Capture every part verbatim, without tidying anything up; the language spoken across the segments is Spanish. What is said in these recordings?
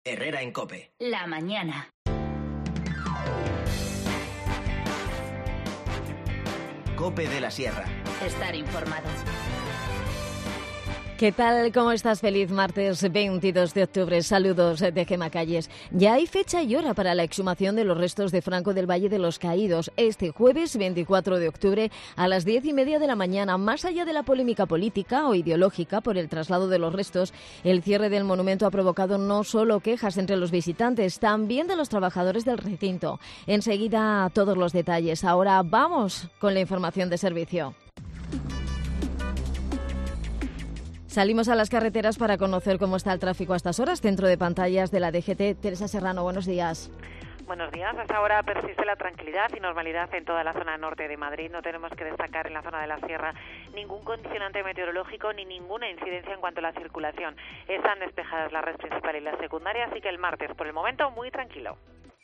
Herrera en COPE. La mañana. COPE de la Sierra. Estar informado. ¿Qué tal? ¿Cómo estás? Feliz martes veintidós de octubre. Saludos de Gemma Calles. Ya hay fecha y hora para la exhumación de los restos de Franco del Valle de los Caídos. Este jueves veinticuatro de octubre a las diez y media de la mañana. Más allá de la polémica política o ideológica por el traslado de los restos, el cierre del monumento ha provocado no solo quejas entre los visitantes, también de los trabajadores del recinto. Enseguida todos los detalles. Ahora vamos con la información de servicio. Salimos a las carreteras para conocer cómo está el tráfico a estas horas. Centro de pantallas de la D G T. Teresa Serrano, buenos días. Buenos días. Hasta ahora persiste la tranquilidad y normalidad en toda la zona norte de Madrid. No tenemos que destacar en la zona de la Sierra ningún condicionante meteorológico ni ninguna incidencia en cuanto a la circulación. Están despejadas la red principal y la secundaria, así que el martes, por el momento, muy tranquilo.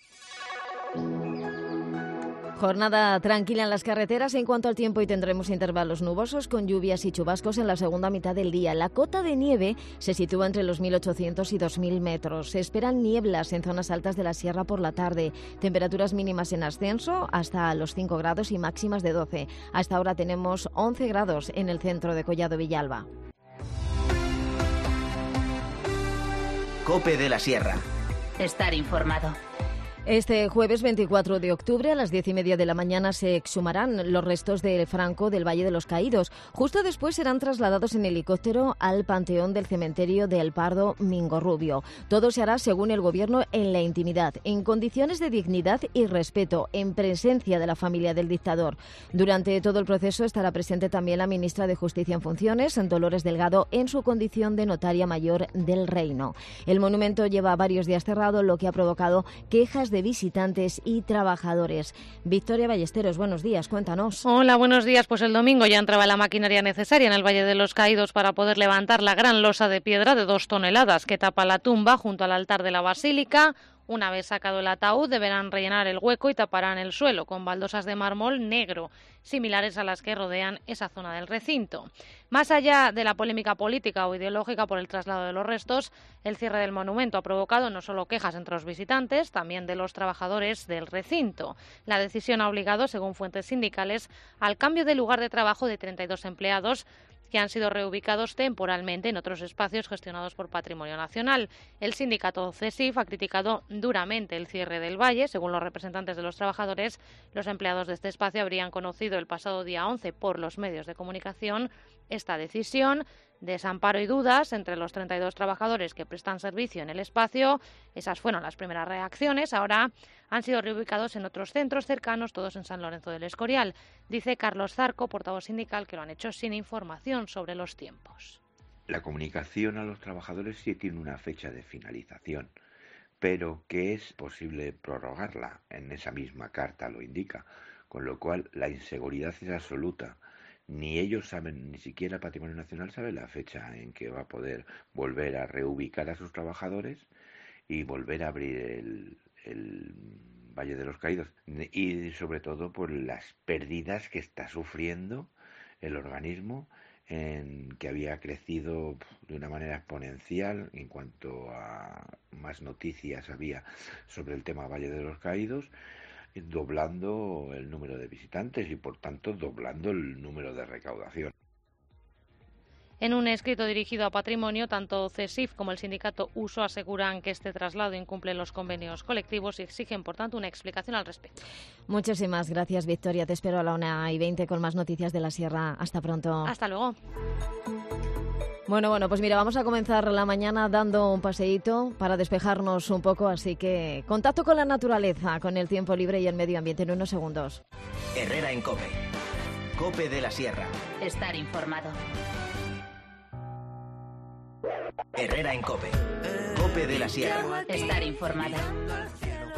Jornada tranquila en las carreteras en cuanto al tiempo y tendremos intervalos nubosos con lluvias y chubascos en la segunda mitad del día. La cota de nieve se sitúa entre los mil ochocientos y dos mil metros. Se esperan nieblas en zonas altas de la sierra por la tarde. Temperaturas mínimas en ascenso hasta los cinco grados y máximas de doce. Hasta ahora tenemos once grados en el centro de Collado Villalba. COPE de la Sierra. Estar informado. Este jueves veinticuatro de octubre a las diez y media de la mañana se exhumarán los restos de Franco del Valle de los Caídos. Justo después serán trasladados en helicóptero al panteón del cementerio de El Pardo Mingorrubio. Todo se hará, según el Gobierno, en la intimidad, en condiciones de dignidad y respeto, en presencia de la familia del dictador. Durante todo el proceso estará presente también la ministra de Justicia en funciones, Dolores Delgado, en su condición de notaria mayor del Reino. El monumento lleva varios días cerrado, lo que ha provocado quejas de visitantes y trabajadores. Victoria Ballesteros, buenos días, cuéntanos. Hola, buenos días. Pues el domingo ya entraba la maquinaria necesaria en el Valle de los Caídos para poder levantar la gran losa de piedra de dos toneladas que tapa la tumba junto al altar de la Basílica. Una vez sacado el ataúd, deberán rellenar el hueco y taparán el suelo con baldosas de mármol negro, similares a las que rodean esa zona del recinto. Más allá de la polémica política o ideológica por el traslado de los restos, el cierre del monumento ha provocado no solo quejas entre los visitantes, también de los trabajadores del recinto. La decisión ha obligado, según fuentes sindicales, al cambio de lugar de trabajo de treinta y dos empleados, que han sido reubicados temporalmente en otros espacios gestionados por Patrimonio Nacional. El sindicato CESIF ha criticado duramente el cierre del Valle. Según los representantes de los trabajadores, los empleados de este espacio habrían conocido el pasado día once por los medios de comunicación esta decisión. Desamparo y dudas entre los treinta y dos trabajadores que prestan servicio en el espacio. Esas fueron las primeras reacciones. Ahora han sido reubicados en otros centros cercanos, todos en San Lorenzo del Escorial. Dice Carlos Zarco, portavoz sindical, que lo han hecho sin información sobre los tiempos. La comunicación a los trabajadores sí tiene una fecha de finalización, pero que es posible prorrogarla. En esa misma carta lo indica, con lo cual la inseguridad es absoluta. Ni ellos saben, ni siquiera Patrimonio Nacional sabe la fecha en que va a poder volver a reubicar a sus trabajadores y volver a abrir el, el Valle de los Caídos. Y sobre todo por las pérdidas que está sufriendo el organismo, en que había crecido de una manera exponencial en cuanto a más noticias había sobre el tema Valle de los Caídos, doblando el número de visitantes y, por tanto, doblando el número de recaudación. En un escrito dirigido a Patrimonio, tanto CESIF como el sindicato Uso aseguran que este traslado incumple los convenios colectivos y exigen, por tanto, una explicación al respecto. Muchísimas gracias, Victoria. Te espero a la una y veinte con más noticias de la Sierra. Hasta pronto. Hasta luego. Bueno, bueno, pues mira, vamos a comenzar la mañana dando un paseíto para despejarnos un poco, así que contacto con la naturaleza, con el tiempo libre y el medio ambiente en unos segundos. Herrera en COPE. COPE de la Sierra. Estar informado. Herrera en COPE. COPE de la Sierra. Estar informado.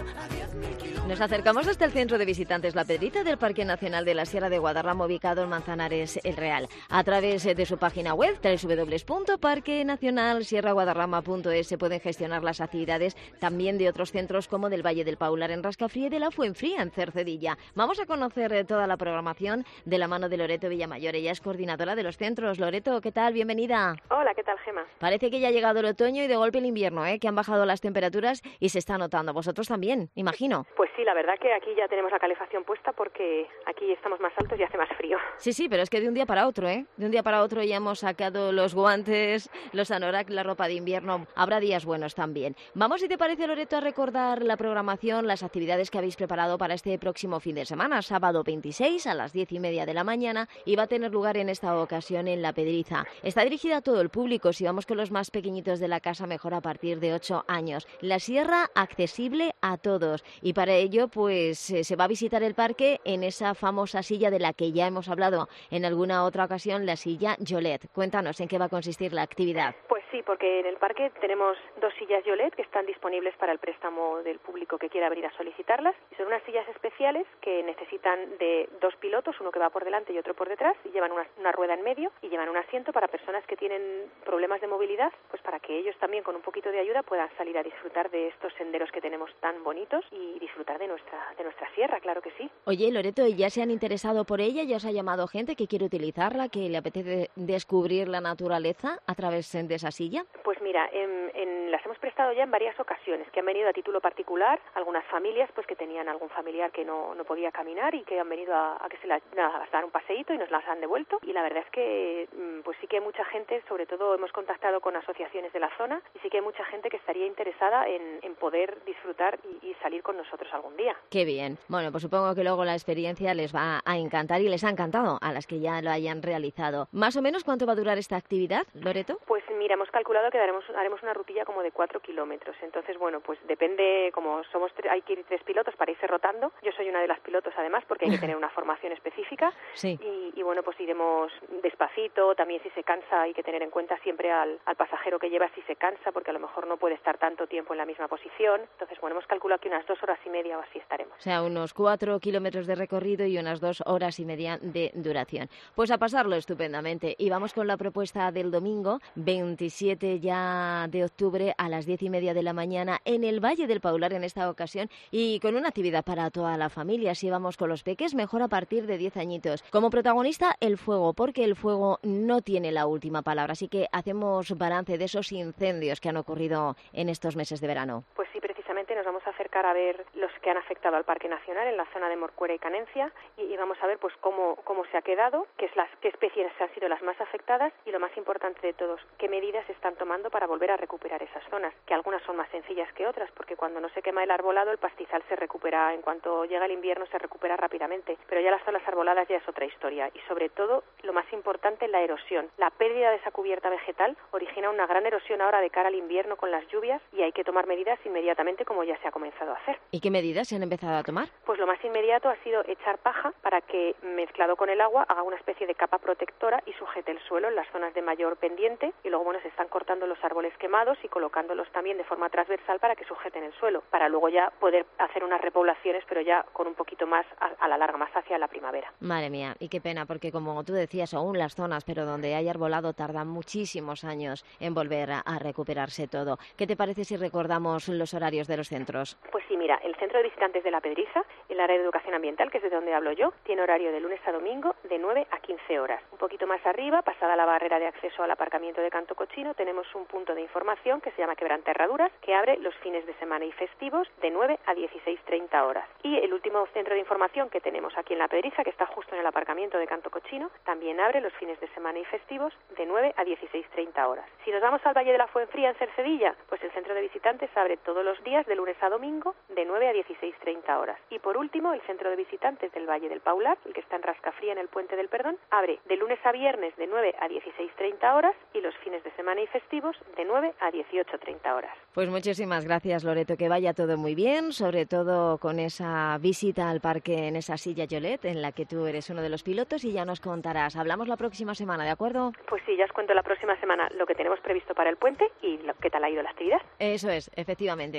Nos acercamos hasta el centro de visitantes La Pedriza del Parque Nacional de la Sierra de Guadarrama, ubicado en Manzanares El Real. A través de su página web, doble u doble u doble u punto parque nacional sierra guadarrama punto es, se pueden gestionar las actividades también de otros centros como del Valle del Paular en Rascafría y de la Fuenfría en Cercedilla. Vamos a conocer toda la programación de la mano de Loreto Villamayor. Ella es coordinadora de los centros. Loreto, ¿qué tal? Bienvenida. Hola, ¿qué tal, Gema? Parece que ya ha llegado el otoño y de golpe el invierno, ¿eh? Que han bajado las temperaturas y se está notando. Vosotros también, imagino. Pues sí, la verdad que aquí ya tenemos la calefacción puesta porque aquí estamos más altos y hace más frío. Sí, sí, pero es que de un día para otro, ¿eh? De un día para otro ya hemos sacado los guantes, los anorak, la ropa de invierno. Habrá días buenos también. Vamos, si te parece, Loreto, a recordar la programación, las actividades que habéis preparado para este próximo fin de semana, sábado veintiséis a las diez y media de la mañana, y va a tener lugar en esta ocasión en La Pedriza. Está dirigida a todo el público. Si vamos con los más pequeñitos de la casa, mejor a partir de ocho años. La sierra accesible a todos. Y para ello, pues eh, se va a visitar el parque en esa famosa silla de la que ya hemos hablado en alguna otra ocasión, la silla Yolet. Cuéntanos en qué va a consistir la actividad. Pues sí, porque en el parque tenemos dos sillas Yolet que están disponibles para el préstamo del público que quiera venir a solicitarlas. Y son unas sillas especiales que necesitan de dos pilotos, uno que va por delante y otro por detrás, y llevan una, una rueda en medio y llevan un asiento para personas que tienen problemas de movilidad, pues para que ellos también con un poquito de ayuda puedan salir a disfrutar de estos senderos que tenemos tan bonitos y disfrutar de nuestra de nuestra sierra, claro que sí. Oye, Loreto, ¿ya se han interesado por ella? ¿Ya os ha llamado gente que quiere utilizarla, que le apetece descubrir la naturaleza a través de esa silla? Pues mira, en, en, las hemos prestado ya en varias ocasiones, que han venido a título particular, algunas familias pues que tenían algún familiar que no, no podía caminar y que han venido a, a que se las a dar un paseíto y nos las han devuelto, y la verdad es que pues sí que hay mucha gente, sobre todo hemos contactado con asociaciones de la zona, y sí que hay mucha gente que estaría interesada en, en poder disfrutar y, y salir con nosotros algún día. Qué bien. Bueno, pues supongo que luego la experiencia les va a encantar y les ha encantado a las que ya lo hayan realizado. ¿Más o menos cuánto va a durar esta actividad, Loreto? Pues mira, hemos calculado que daremos, haremos una rutilla como de cuatro kilómetros. Entonces, bueno, pues depende, como somos tre- hay que ir tres pilotos para irse rotando. Yo soy una de las pilotos, además, porque hay que tener una formación específica. Sí. Y, y bueno, pues iremos despacito. También si se cansa hay que tener en cuenta siempre al, al pasajero que lleva si se cansa, porque a lo mejor no puede estar tanto tiempo en la misma posición. Entonces, bueno, hemos calculado que unas dos horas y media o así estaremos. O sea, unos cuatro kilómetros de recorrido y unas dos horas y media de duración. Pues a pasarlo estupendamente. Y vamos con la propuesta del domingo, veintisiete ya de octubre a las diez y media de la mañana en el Valle del Paular en esta ocasión, y con una actividad para toda la familia. Si vamos con los peques, mejor a partir de diez añitos. Como protagonista, el fuego, porque el fuego no tiene la última palabra. Así que hacemos balance de esos incendios que han ocurrido en estos meses de verano. Pues sí, precisamente nos vamos a acercar a ver los que han afectado al Parque Nacional en la zona de Morcuera y Canencia, y, y vamos a ver pues cómo, cómo se ha quedado, qué, es las, qué especies han sido las más afectadas y, lo más importante de todos, qué medidas se están tomando para volver a recuperar esas zonas, que algunas son más sencillas que otras, porque cuando no se quema el arbolado el pastizal se recupera, en cuanto llega el invierno se recupera rápidamente, pero ya las zonas arboladas ya es otra historia, y sobre todo, lo más importante, la erosión. La pérdida de esa cubierta vegetal origina una gran erosión ahora de cara al invierno con las lluvias, y hay que tomar medidas inmediatamente, como ya se ha comenzado a hacer. ¿Y qué medidas se han empezado a tomar? Pues lo más inmediato ha sido echar paja para que, mezclado con el agua, haga una especie de capa protectora y sujete el suelo en las zonas de mayor pendiente, y luego, bueno, se están cortando los árboles quemados y colocándolos también de forma transversal para que sujeten el suelo, para luego ya poder hacer unas repoblaciones, pero ya con un poquito más a, a la larga, más hacia la primavera. Madre mía, y qué pena, porque como tú decías, aún las zonas, pero donde hay arbolado tardan muchísimos años en volver a, a recuperarse todo. ¿Qué te parece si recordamos los horarios de los centros? Pues sí, mira, el Centro de Visitantes de La Pedriza, el área de educación ambiental, que es de donde hablo yo, tiene horario de lunes a domingo de nueve a quince horas. Un poquito más arriba, pasada la barrera de acceso al aparcamiento de Canto Cochino, tenemos un punto de información que se llama Quebranta Herraduras, que abre los fines de semana y festivos de nueve a dieciséis treinta horas. Y el último centro de información que tenemos aquí en La Pedriza, que está justo en el aparcamiento de Canto Cochino, también abre los fines de semana y festivos de nueve a dieciséis treinta horas. Si nos vamos al Valle de la Fuenfría en Cercedilla, pues el centro de visitantes abre todos los días de lunes a domingo de nueve a dieciséis treinta horas. Y por último, el centro de visitantes del Valle del Paular, el que está en Rascafría en el Puente del Perdón, abre de lunes a viernes de nueve a dieciséis treinta horas y los fines de semana y festivos de nueve a dieciocho treinta horas. Pues muchísimas gracias, Loreto, que vaya todo muy bien, sobre todo con esa visita al parque en esa silla Yolet, en la que tú eres uno de los pilotos, y ya nos contarás. Hablamos la próxima semana, ¿de acuerdo? Pues sí, ya os cuento la próxima semana lo que tenemos previsto para el puente y lo, qué tal ha ido la actividad. Eso es, efectivamente. Un beso.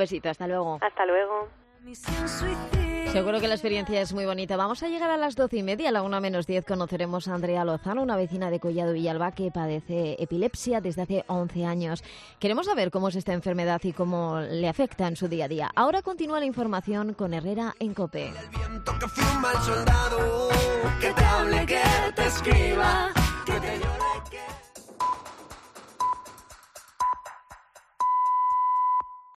besito, hasta luego. Hasta luego. Seguro que la experiencia es muy bonita. Vamos a llegar a las doce y media, a la una menos diez conoceremos a Andrea Lozano, una vecina de Collado Villalba que padece epilepsia desde hace once años. Queremos saber cómo es esta enfermedad y cómo le afecta en su día a día. Ahora continúa la información con Herrera en COPE. El viento que firma el soldado, que te hable, que te escriba.